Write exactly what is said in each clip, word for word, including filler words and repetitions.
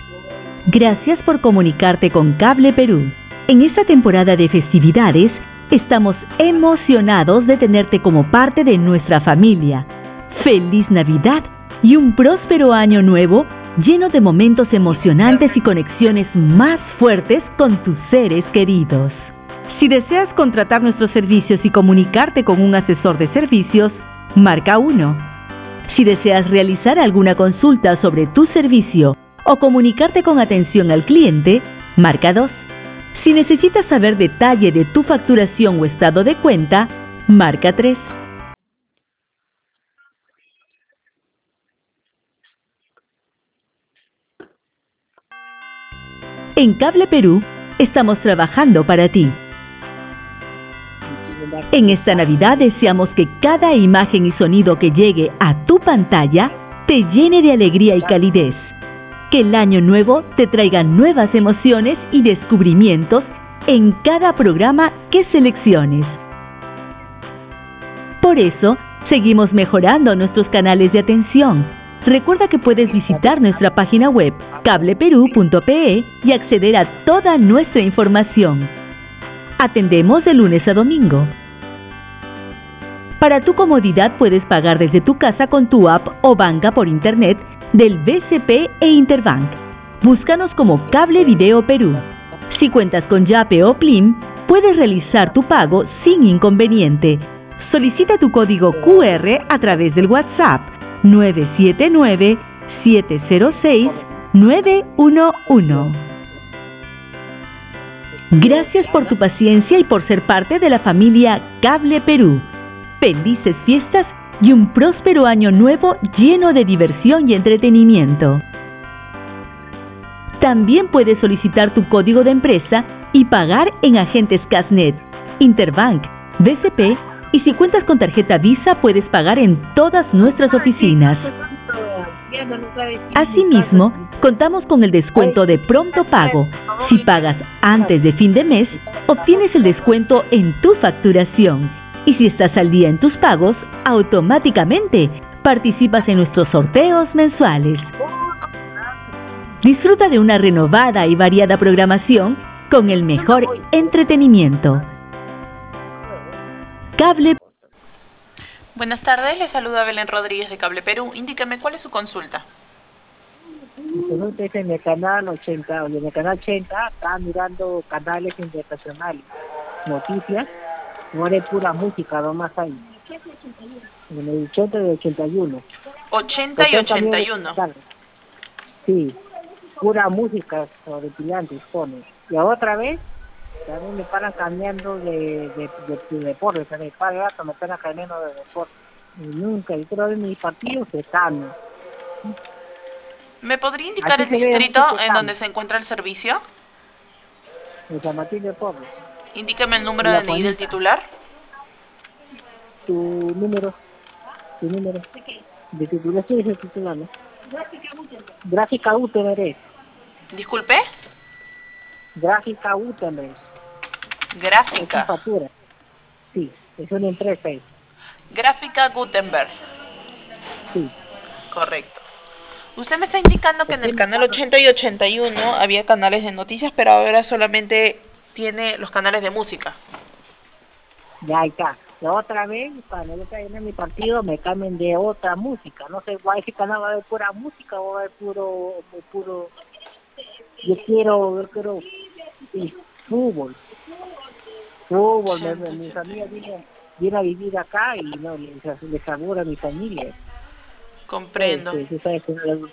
Gracias por comunicarte con Cable Perú. En esta temporada de festividades, estamos emocionados de tenerte como parte de nuestra familia. ¡Feliz Navidad y un próspero año nuevo lleno de momentos emocionantes y conexiones más fuertes con tus seres queridos! Si deseas contratar nuestros servicios y comunicarte con un asesor de servicios, marca uno. Si deseas realizar alguna consulta sobre tu servicio o comunicarte con atención al cliente, marca dos. Si necesitas saber detalle de tu facturación o estado de cuenta, marca tres. En Cable Perú, estamos trabajando para ti. En esta Navidad deseamos que cada imagen y sonido que llegue a tu pantalla te llene de alegría y calidez. Que el año nuevo te traiga nuevas emociones y descubrimientos en cada programa que selecciones. Por eso, seguimos mejorando nuestros canales de atención. Recuerda que puedes visitar nuestra página web cable perú punto pe y acceder a toda nuestra información. Atendemos de lunes a domingo. Para tu comodidad puedes pagar desde tu casa con tu app o banca por internet del B C P e Interbank. Búscanos como Cable Video Perú. Si cuentas con Yape o Plim, puedes realizar tu pago sin inconveniente. Solicita tu código Q R a través del WhatsApp nueve siete nueve, siete cero seis, nueve uno uno. Gracias por tu paciencia y por ser parte de la familia Cable Perú. Felices fiestas y un próspero año nuevo lleno de diversión y entretenimiento. También puedes solicitar tu código de empresa y pagar en agentes Casnet, Interbank, B C P y si cuentas con tarjeta Visa puedes pagar en todas nuestras oficinas. Asimismo, contamos con el descuento de pronto pago. Si pagas antes de fin de mes, obtienes el descuento en tu facturación. Y si estás al día en tus pagos, automáticamente participas en nuestros sorteos mensuales. Disfruta de una renovada y variada programación con el mejor entretenimiento. Cable. Buenas tardes, le saluda Belén Rodríguez de Cable Perú. Indíqueme, ¿cuál es su consulta? Entonces en el canal ochenta, en el canal ochenta está mirando canales internacionales, noticias, no es pura música, nomás hay. En el ochenta y ochenta y uno. ochenta y ochenta y uno. Sí, pura música sobre pilantes pone. Y otra vez, también me paran cambiando de, de, de, de deporte, o sea, me paran rato, me paran cambiando de deporte. Y nunca, y creo que mis partidos se están. ¿Me podría indicar el distrito en donde se encuentra el servicio? En San Martín de Porres. Indíqueme el número de D N I del titular. Tu número. Tu número. ¿De qué? De titular, sí, es el titular, ¿no? Gráfica Gutenberg. Gráfica Gutenberg. Disculpe. Gráfica Gutenberg. Gráfica. Es factura. Sí, es una empresa. Es. Gráfica Gutenberg. Sí. Correcto. Usted me está indicando que en el canal ochenta y ochenta y uno había canales de noticias, pero ahora solamente tiene los canales de música. Ya está. La otra vez, cuando yo estaba en mi partido, me cambian de otra música. No sé, ¿va a ese canal va a haber pura música o va a haber puro, puro... Yo quiero, yo quiero... Sí, fútbol. Fútbol, me, me, mi familia viene, viene a vivir acá y no, les, les sabora a mi familia. Comprendo. Sí, sí, sí, sí,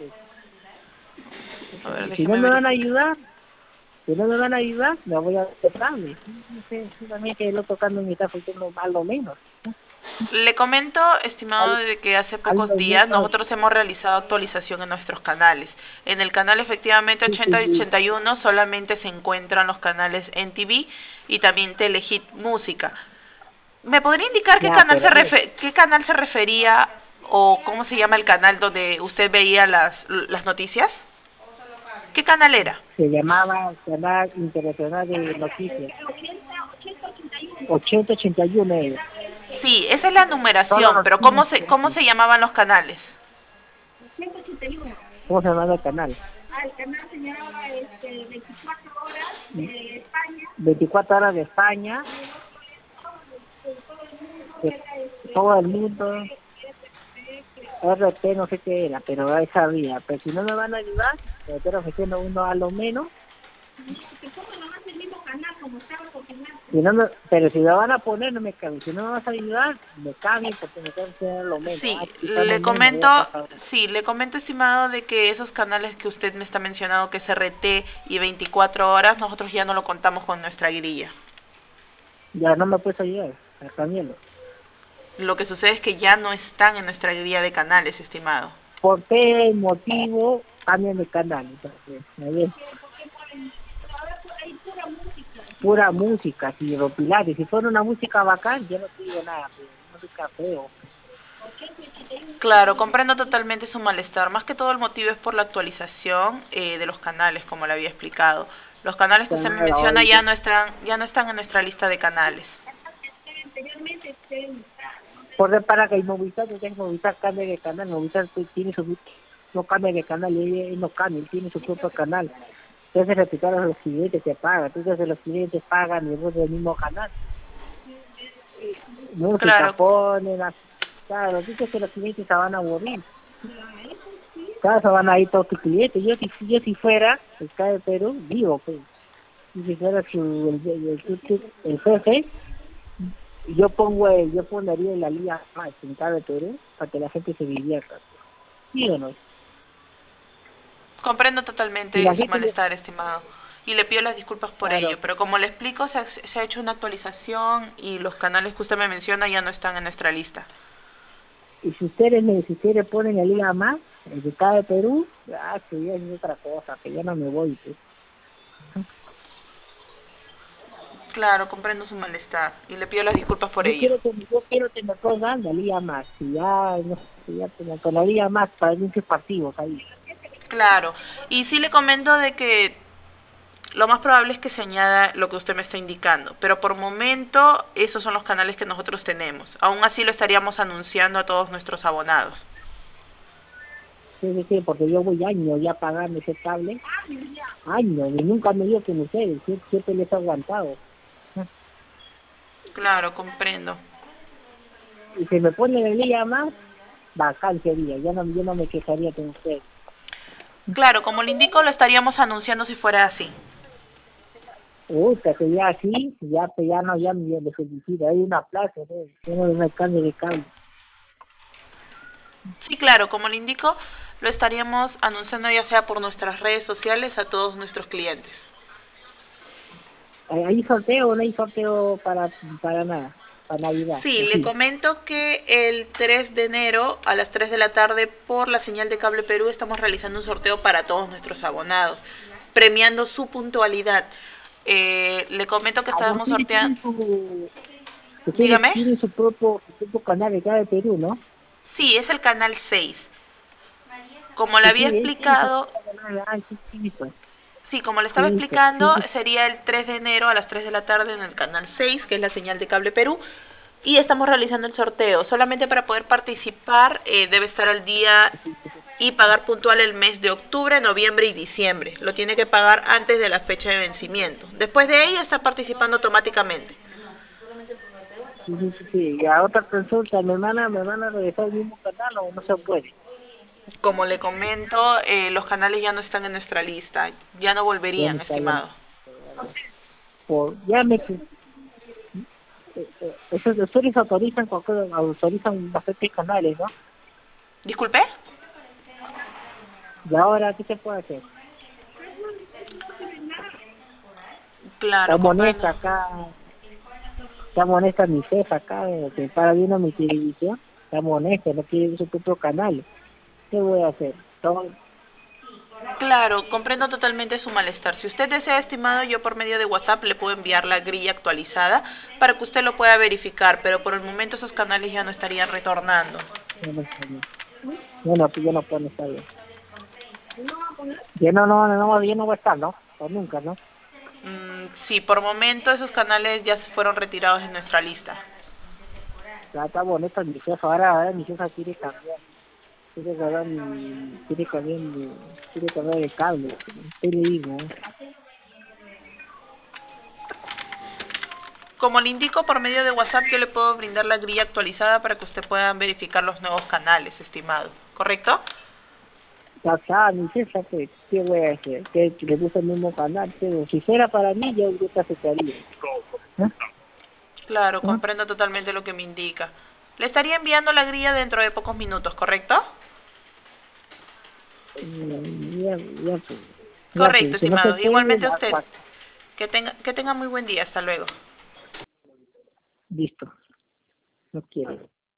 a ver, si no me van a ayudar, si no me van a ayudar, me voy a separarme. No sé, también que lo tocando en mi casa tengo algo menos. Le comento, estimado, de que hace pocos días nosotros hemos realizado actualización en nuestros canales. En el canal efectivamente ochenta y ochenta y uno solamente se encuentran los canales N T V y también Telehit Música. ¿Me podría indicar qué, ya, canal se pero, refer qué canal se refería o cómo se llama el canal donde usted veía las, las noticias? ¿Qué canal era? Se llamaba Canal Internacional de Noticias. ochenta ochenta y uno era. Sí, esa es la numeración, pero ¿cómo se, cómo se llamaban los canales? ¿Cómo se llamaba el canal? Ah, el canal señalaba este, veinticuatro horas de España. veinticuatro horas de España. De todo el mundo. R T no sé qué era, pero esa vía. Pero si no me van a ayudar, me estoy ofreciendo uno a lo menos. Si no me, pero si lo van a poner, no me cambien. Si no me vas a ayudar, me cambien porque me tengo que dar lo menos. Sí, Ah, le menos, comento, pasar. sí, le comento, estimado, de que esos canales que usted me está mencionando, que es R T y veinticuatro horas, nosotros ya no lo contamos con nuestra grilla. Ya no me puedes ayudar a cambiarlo. Lo que sucede es que ya no están en nuestra grilla de canales, estimado. ¿Por qué motivo cambian de canal? Entonces, ¿me pura música, si los pilares, si fuera una música bacán, yo no te digo nada, pero música feo. Claro, comprendo totalmente su malestar. Más que todo el motivo es por la actualización eh, de los canales, como le había explicado. Los canales que usted me Claro, menciona ya oye, no están, ya no están en nuestra lista de canales. por para que el Movistar, que es Movistar cambie de canal, Movistar tiene su, no cambia de canal, él, él no cambia, él tiene su propio canal. Entonces respetar a los clientes se paga, entonces los clientes pagan y es del mismo canal. Música Claro, ponen, la- claro, entonces que los clientes se van a aburrir. Claro, se van a ir todos tus clientes. Yo si, yo si fuera el K de Perú, vivo, pues. Y si fuera su, el, el, el, el jefe, yo pongo el, yo pondría la liga más en K de Perú para que la gente se divierta. ¿Sí o no? comprendo Y la totalmente su gente, malestar, estimado. Y le pido las disculpas por claro, ello. Pero como le explico, se ha, se ha hecho una actualización y los canales que usted me menciona ya no están en nuestra lista. y si ustedes me, si ustedes ponen la liga más, el de K de Perú, ah, que ya es otra cosa, que ya no me voy, pues. Claro, comprendo su malestar y le pido las disculpas por Yo ello. quiero que yo quiero que me pongan la liga más, si ya no si ya tengo con la liga más para muchos partidos ahí. Claro, y sí le comento de que lo más probable es que se añada lo que usted me está indicando, pero por momento esos son los canales que nosotros tenemos. Aún así lo estaríamos anunciando a todos nuestros abonados. Sí, sí, sí, porque yo voy años ya pagando ese cable, años, y nunca me dio que ustedes, siempre, siempre les he aguantado. Claro, comprendo. Y si me ponen la liga más, bacán sería, ya no, yo no me quejaría con ustedes. Claro, como le indico, lo estaríamos anunciando si fuera así. Uy, que ya así, ya, pues ya no, ya me me felicito, hay una plaza, ¿no? Tengo un cambio de cable. Sí, claro, como le indico, lo estaríamos anunciando ya sea por nuestras redes sociales a todos nuestros clientes. ¿Hay sorteo o no hay sorteo para, para nada? Para Navidad, Sí, ¿o le sí? comento que el tres de enero a las tres de la tarde por la señal de Cable Perú estamos realizando un sorteo para todos nuestros abonados, premiando su puntualidad. Eh, le comento que Ah, no, estábamos ustedes sorteando... tienen su, ustedes Dígame. tienen su propio, su propio canal de acá de Perú, ¿no? Sí, es el canal seis. Como le Sí, había sí, él tiene su explicado, propio canal, ah, sí, sí, pues. sí, como le Sí, estaba pues, sí, explicando, sí. sería el tres de enero a las tres de la tarde en el canal seis, que es la señal de Cable Perú, y estamos realizando el sorteo. Solamente para poder participar eh, debe estar al día y pagar puntual el mes de octubre, noviembre y diciembre. Lo tiene que pagar antes de la fecha de vencimiento. Después de ello está participando automáticamente. Sí, sí, sí, sí. Y a otra consulta, ¿me van a, me van a regresar al mismo canal o no se puede? Como le comento, eh, los canales ya no están en nuestra lista. Ya no Ya no volverían, está bien. estimado. Por, ya me, eh, eh, esos ustedes autorizan, cualquier- autorizan bastantes canales, ¿no? ¿Disculpe? Y ahora, ¿qué se puede hacer? Está Claro, comprendo. molesta acá, está molesta mi jefa acá, eh, que para viendo mi televisión, está molesta, no quiere ver su propio canal. ¿Qué voy a hacer? Todo- Claro, comprendo totalmente su malestar. Si usted desea, estimado, yo por medio de WhatsApp le puedo enviar la grilla actualizada para que usted lo pueda verificar, pero por el momento esos canales ya no estarían retornando. ya no está bien. Ya no, ya no puede estar bien. Ya no, no, no, ya no va a estar, ¿no? O nunca, ¿no? Mm, sí, por momento esos canales ya se fueron retirados de nuestra lista. Ya está bonita mi jefa, ahora, ahora mi jefa quiere cambiar. Quiere cargar mi, quiere cargar mi, quiere cargar el cable, ¿qué le digo? Como le indico por medio de WhatsApp, yo le puedo brindar la grilla actualizada para que usted pueda verificar los nuevos canales, estimado. ¿Correcto? Ya está, mi César, pues, ¿qué voy a hacer? Que le puse el mismo canal, pero si fuera para mí, yo, yo te aceptaría. ¿Eh? Claro, ¿Eh? comprendo totalmente lo que me indica. Le estaría enviando la grilla dentro de pocos minutos, ¿correcto? Mm, Ya, ya, pues, ya, Correcto, pues, que no se estimado. pegue Igualmente la usted. cuatro. Que tenga, que tenga muy buen día. Hasta luego. Listo, no quiero.